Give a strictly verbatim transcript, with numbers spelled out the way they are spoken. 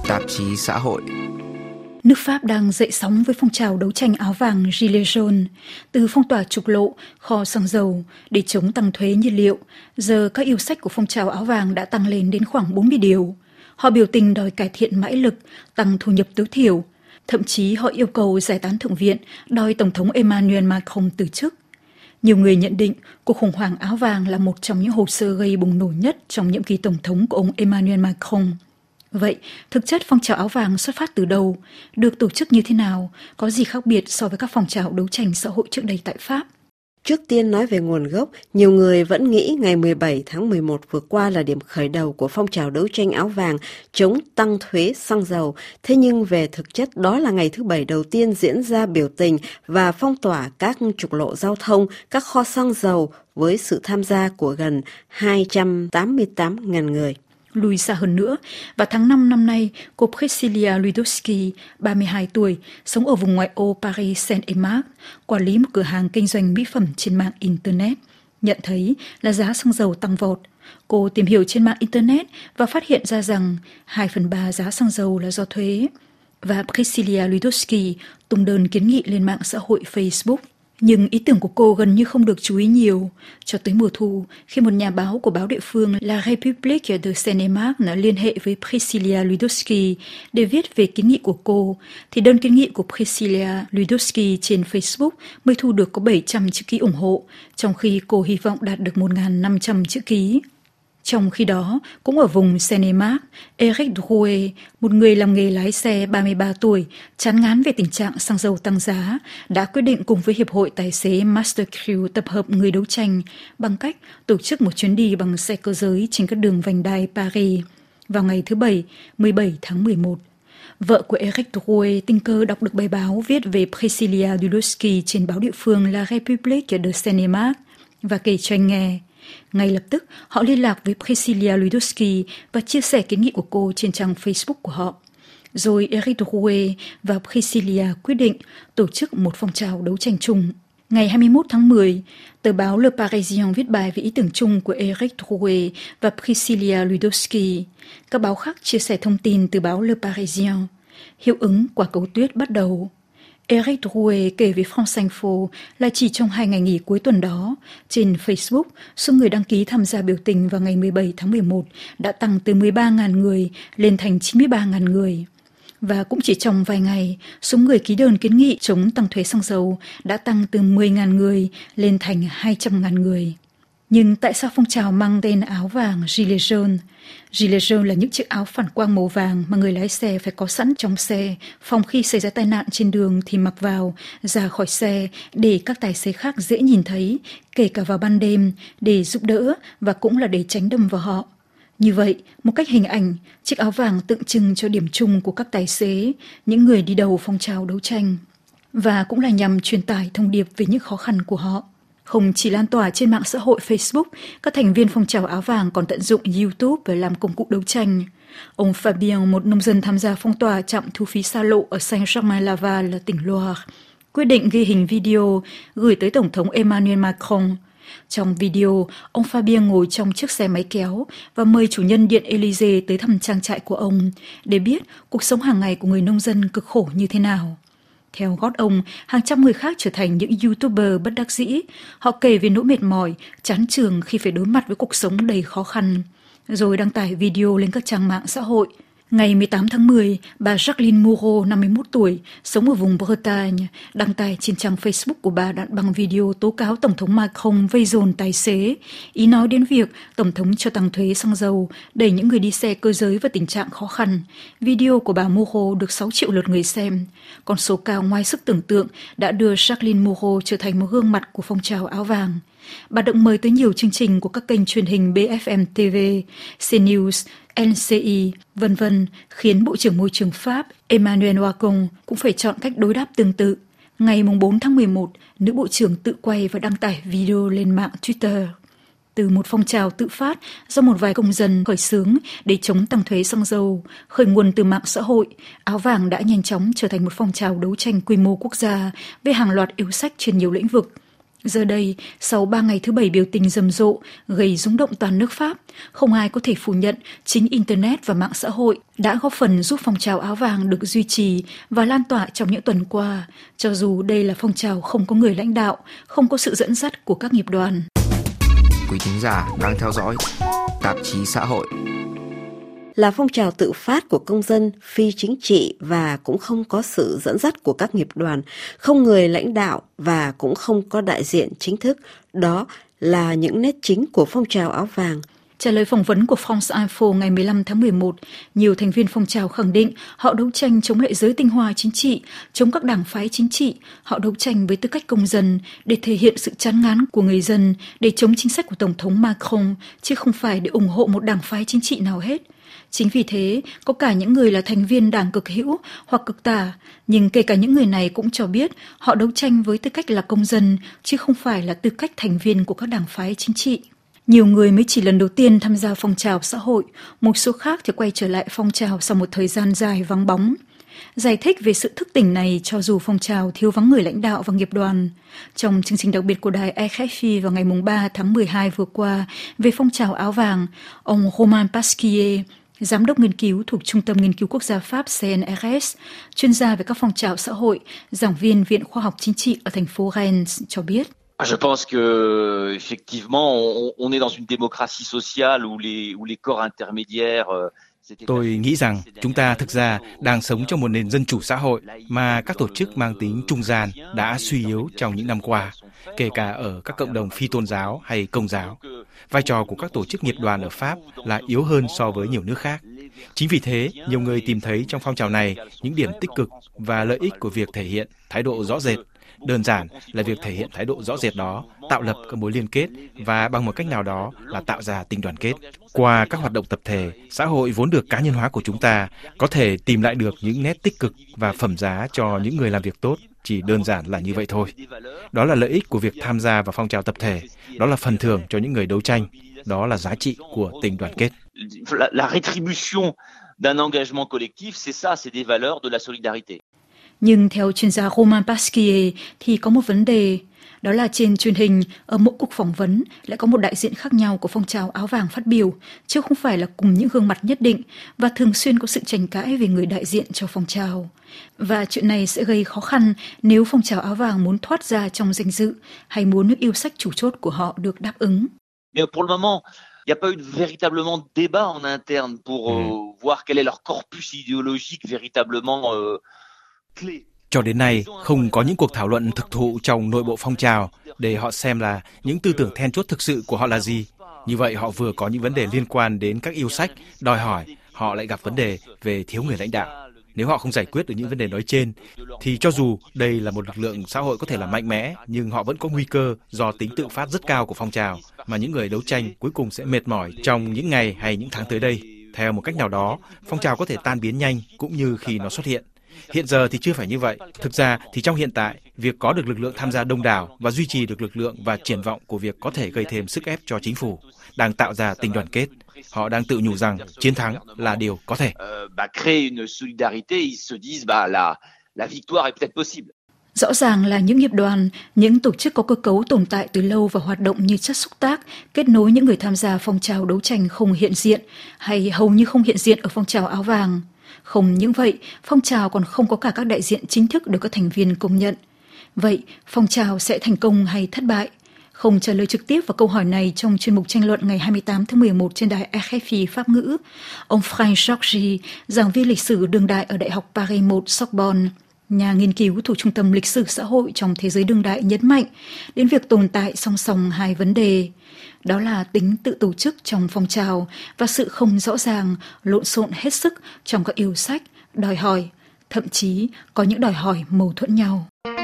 tạp chí xã hội. Nước Pháp đang dậy sóng với phong trào đấu tranh áo vàng Gilets jaunes, từ phong tỏa trục lộ, kho xăng dầu để chống tăng thuế nhiên liệu. Giờ các yêu sách của phong trào áo vàng đã tăng lên đến khoảng bốn mươi điều. Họ biểu tình đòi cải thiện mãi lực, tăng thu nhập tối thiểu. Thậm chí họ yêu cầu giải tán Thượng viện, đòi Tổng thống Emmanuel Macron từ chức. Nhiều người nhận định cuộc khủng hoảng áo vàng là một trong những hồ sơ gây bùng nổ nhất trong nhiệm kỳ Tổng thống của ông Emmanuel Macron. Vậy, thực chất phong trào áo vàng xuất phát từ đâu? Được tổ chức như thế nào? Có gì khác biệt so với các phong trào đấu tranh xã hội trước đây tại Pháp? Trước tiên nói về nguồn gốc, nhiều người vẫn nghĩ ngày mười bảy tháng mười một vừa qua là điểm khởi đầu của phong trào đấu tranh áo vàng chống tăng thuế xăng dầu. Thế nhưng về thực chất đó là ngày thứ Bảy đầu tiên diễn ra biểu tình và phong tỏa các trục lộ giao thông, các kho xăng dầu với sự tham gia của gần hai trăm tám mươi tám nghìn người. Lùi xa hơn nữa, vào tháng năm năm nay, cô Priscilla Ludowski, ba mươi hai tuổi, sống ở vùng ngoại ô Paris Saint-Marc, quản lý một cửa hàng kinh doanh mỹ phẩm trên mạng Internet, nhận thấy là giá xăng dầu tăng vọt. Cô tìm hiểu trên mạng Internet và phát hiện ra rằng hai phần ba giá xăng dầu là do thuế. Và Priscilla Ludowski tung đơn kiến nghị lên mạng xã hội Facebook. Nhưng ý tưởng của cô gần như không được chú ý nhiều. Cho tới mùa thu, khi một nhà báo của báo địa phương La République de Seine-et-Marne liên hệ với Priscilla Ludowski để viết về kiến nghị của cô, thì đơn kiến nghị của Priscilla Ludowski trên Facebook mới thu được có bảy trăm chữ ký ủng hộ, trong khi cô hy vọng đạt được một nghìn năm trăm chữ ký. Trong khi đó, cũng ở vùng Seine-et-Marne, Eric Drouet, một người làm nghề lái xe ba mươi ba tuổi, chán ngán về tình trạng xăng dầu tăng giá, đã quyết định cùng với Hiệp hội Tài xế Master Crew tập hợp người đấu tranh bằng cách tổ chức một chuyến đi bằng xe cơ giới trên các đường vành đai Paris vào ngày thứ Bảy, mười bảy tháng mười một. Vợ của Eric Drouet tình cờ đọc được bài báo viết về Priscilla Ludowski trên báo địa phương La République de Seine-et-Marne và kể cho anh nghe. Ngay lập tức, họ liên lạc với Priscilla Ludowski và chia sẻ kiến nghị của cô trên trang Facebook của họ. Rồi Eric Drouet và Priscilla quyết định tổ chức một phong trào đấu tranh chung. Ngày hai mươi mốt tháng mười, tờ báo Le Parisien viết bài về ý tưởng chung của Eric Drouet và Priscilla Ludowski. Các báo khác chia sẻ thông tin từ báo Le Parisien. Hiệu ứng quả cầu tuyết bắt đầu. Eric Drouet kể với France Info là chỉ trong hai ngày nghỉ cuối tuần đó, trên Facebook, số người đăng ký tham gia biểu tình vào ngày mười bảy tháng mười một đã tăng từ mười ba nghìn người lên thành chín mươi ba nghìn người. Và cũng chỉ trong vài ngày, số người ký đơn kiến nghị chống tăng thuế xăng dầu đã tăng từ mười nghìn người lên thành hai trăm nghìn người. Nhưng tại sao phong trào mang tên áo vàng Gilets jaunes? Gilets jaunes là những chiếc áo phản quang màu vàng mà người lái xe phải có sẵn trong xe, phòng khi xảy ra tai nạn trên đường thì mặc vào, ra khỏi xe để các tài xế khác dễ nhìn thấy, kể cả vào ban đêm, để giúp đỡ và cũng là để tránh đâm vào họ. Như vậy, một cách hình ảnh, chiếc áo vàng tượng trưng cho điểm chung của các tài xế, những người đi đầu phong trào đấu tranh. Và cũng là nhằm truyền tải thông điệp về những khó khăn của họ. Không chỉ lan tỏa trên mạng xã hội Facebook, các thành viên phong trào áo vàng còn tận dụng YouTube để làm công cụ đấu tranh. Ông Fabien, một nông dân tham gia phong tỏa trạm thu phí xa lộ ở Saint-Germain-Laval, tỉnh Loire, quyết định ghi hình video gửi tới Tổng thống Emmanuel Macron. Trong video, ông Fabien ngồi trong chiếc xe máy kéo và mời chủ nhân điện Élysée tới thăm trang trại của ông để biết cuộc sống hàng ngày của người nông dân cực khổ như thế nào. Theo gót ông, hàng trăm người khác trở thành những YouTuber bất đắc dĩ. Họ kể về nỗi mệt mỏi, chán chường khi phải đối mặt với cuộc sống đầy khó khăn, rồi đăng tải video lên các trang mạng xã hội. Ngày mười tám tháng mười, bà Jacqueline Moreau, năm mươi mốt tuổi, sống ở vùng Bretagne, đăng tải trên trang Facebook của bà đoạn băng video tố cáo Tổng thống Macron vây dồn tài xế, ý nói đến việc Tổng thống cho tăng thuế xăng dầu, đẩy những người đi xe cơ giới vào tình trạng khó khăn. Video của bà Moreau được sáu triệu lượt người xem. Con số cao ngoài sức tưởng tượng đã đưa Jacqueline Moreau trở thành một gương mặt của phong trào áo vàng. Bà được mời tới nhiều chương trình của các kênh truyền hình B F M T V, CNews, N C I, vân vân, khiến Bộ trưởng Môi trường Pháp Emmanuel Macron cũng phải chọn cách đối đáp tương tự. Ngày bốn tháng mười một, nữ bộ trưởng tự quay và đăng tải video lên mạng Twitter. Từ một phong trào tự phát do một vài công dân khởi xướng để chống tăng thuế xăng dầu, khởi nguồn từ mạng xã hội, áo vàng đã nhanh chóng trở thành một phong trào đấu tranh quy mô quốc gia với hàng loạt yêu sách trên nhiều lĩnh vực. Giờ đây, sau ba ngày thứ bảy biểu tình rầm rộ, gây rúng động toàn nước Pháp, không ai có thể phủ nhận chính Internet và mạng xã hội đã góp phần giúp phong trào áo vàng được duy trì và lan tỏa trong những tuần qua, cho dù đây là phong trào không có người lãnh đạo, không có sự dẫn dắt của các nghiệp đoàn. Quý thính giả đang theo dõi Tạp chí Xã hội. Là phong trào tự phát của công dân, phi chính trị và cũng không có sự dẫn dắt của các nghiệp đoàn, không người lãnh đạo và cũng không có đại diện chính thức. Đó là những nét chính của phong trào áo vàng. Trả lời phỏng vấn của France Info ngày mười lăm tháng mười một, nhiều thành viên phong trào khẳng định họ đấu tranh chống lại giới tinh hoa chính trị, chống các đảng phái chính trị, họ đấu tranh với tư cách công dân để thể hiện sự chán ngán của người dân, để chống chính sách của Tổng thống Macron, chứ không phải để ủng hộ một đảng phái chính trị nào hết. Chính vì thế, có cả những người là thành viên đảng cực hữu hoặc cực tả, nhưng kể cả những người này cũng cho biết họ đấu tranh với tư cách là công dân, chứ không phải là tư cách thành viên của các đảng phái chính trị. Nhiều người mới chỉ lần đầu tiên tham gia phong trào xã hội, một số khác thì quay trở lại phong trào sau một thời gian dài vắng bóng. Giải thích về sự thức tỉnh này cho dù phong trào thiếu vắng người lãnh đạo và nghiệp đoàn. Trong chương trình đặc biệt của đài rờ ép i vào ngày ba tháng mười hai vừa qua về phong trào áo vàng, ông Romain Pasquier, Giám đốc nghiên cứu thuộc Trung tâm Nghiên cứu Quốc gia Pháp xê en rờ ét, chuyên gia về các phong trào xã hội, giảng viên Viện Khoa học Chính trị ở thành phố Rennes cho biết. Je pense que effectivement on, on est dans une démocratie sociale où les où les corps intermédiaires. Tôi nghĩ rằng chúng ta thực ra đang sống trong một nền dân chủ xã hội mà các tổ chức mang tính trung gian đã suy yếu trong những năm qua, kể cả ở các cộng đồng phi tôn giáo hay công giáo. Vai trò của các tổ chức nghiệp đoàn ở Pháp là yếu hơn so với nhiều nước khác. Chính vì thế, nhiều người tìm thấy trong phong trào này những điểm tích cực và lợi ích của việc thể hiện thái độ rõ rệt. Đơn giản là việc thể hiện thái độ rõ rệt đó, tạo lập các mối liên kết và bằng một cách nào đó là tạo ra tình đoàn kết. Qua các hoạt động tập thể, xã hội vốn được cá nhân hóa của chúng ta có thể tìm lại được những nét tích cực và phẩm giá cho những người làm việc tốt. Chỉ đơn giản là như vậy thôi. Đó là lợi ích của việc tham gia vào phong trào tập thể. Đó là phần thưởng cho những người đấu tranh. Đó là giá trị của tình đoàn kết. La, la rétribution d'un engagement collectif, c'est ça, c'est des valeurs de la solidarité. Nhưng theo chuyên gia Romain Pasquier thì có một vấn đề, đó là trên truyền hình, ở mỗi cuộc phỏng vấn lại có một đại diện khác nhau của phong trào áo vàng phát biểu, chứ không phải là cùng những gương mặt nhất định, và thường xuyên có sự tranh cãi về người đại diện cho phong trào. Và chuyện này sẽ gây khó khăn nếu phong trào áo vàng muốn thoát ra trong danh dự hay muốn nước yêu sách chủ chốt của họ được đáp ứng. Mais pour le moment, il n'y a pas eu véritablement de débat en interne pour euh, voir quel est leur corpus idéologique véritablement euh, clé. Cho đến nay, không có những cuộc thảo luận thực thụ trong nội bộ phong trào để họ xem là những tư tưởng then chốt thực sự của họ là gì. Như vậy họ vừa có những vấn đề liên quan đến các yêu sách, đòi hỏi, họ lại gặp vấn đề về thiếu người lãnh đạo. Nếu họ không giải quyết được những vấn đề nói trên, thì cho dù đây là một lực lượng xã hội có thể là mạnh mẽ, nhưng họ vẫn có nguy cơ do tính tự phát rất cao của phong trào, mà những người đấu tranh cuối cùng sẽ mệt mỏi trong những ngày hay những tháng tới đây. Theo một cách nào đó, phong trào có thể tan biến nhanh cũng như khi nó xuất hiện. Hiện giờ thì chưa phải như vậy. Thực ra thì trong hiện tại, việc có được lực lượng tham gia đông đảo và duy trì được lực lượng và triển vọng của việc có thể gây thêm sức ép cho chính phủ đang tạo ra tình đoàn kết. Họ đang tự nhủ rằng chiến thắng là điều có thể. Rõ ràng là những nghiệp đoàn, những tổ chức có cơ cấu tồn tại từ lâu và hoạt động như chất xúc tác, kết nối những người tham gia phong trào đấu tranh không hiện diện hay hầu như không hiện diện ở phong trào áo vàng. Không những vậy, phong trào còn không có cả các đại diện chính thức được các thành viên công nhận. Vậy, phong trào sẽ thành công hay thất bại? Không trả lời trực tiếp vào câu hỏi này trong chuyên mục tranh luận ngày hai mươi tám tháng mười một trên đài rờ ép i Pháp ngữ, ông Franck Georgi, giảng viên lịch sử đương đại ở Đại học Paris một Sorbonne, nhà nghiên cứu thuộc Trung tâm Lịch sử Xã hội trong thế giới đương đại nhấn mạnh đến việc tồn tại song song hai vấn đề. Đó là tính tự tổ chức trong phong trào và sự không rõ ràng, lộn xộn hết sức trong các yêu sách, đòi hỏi, thậm chí có những đòi hỏi mâu thuẫn nhau.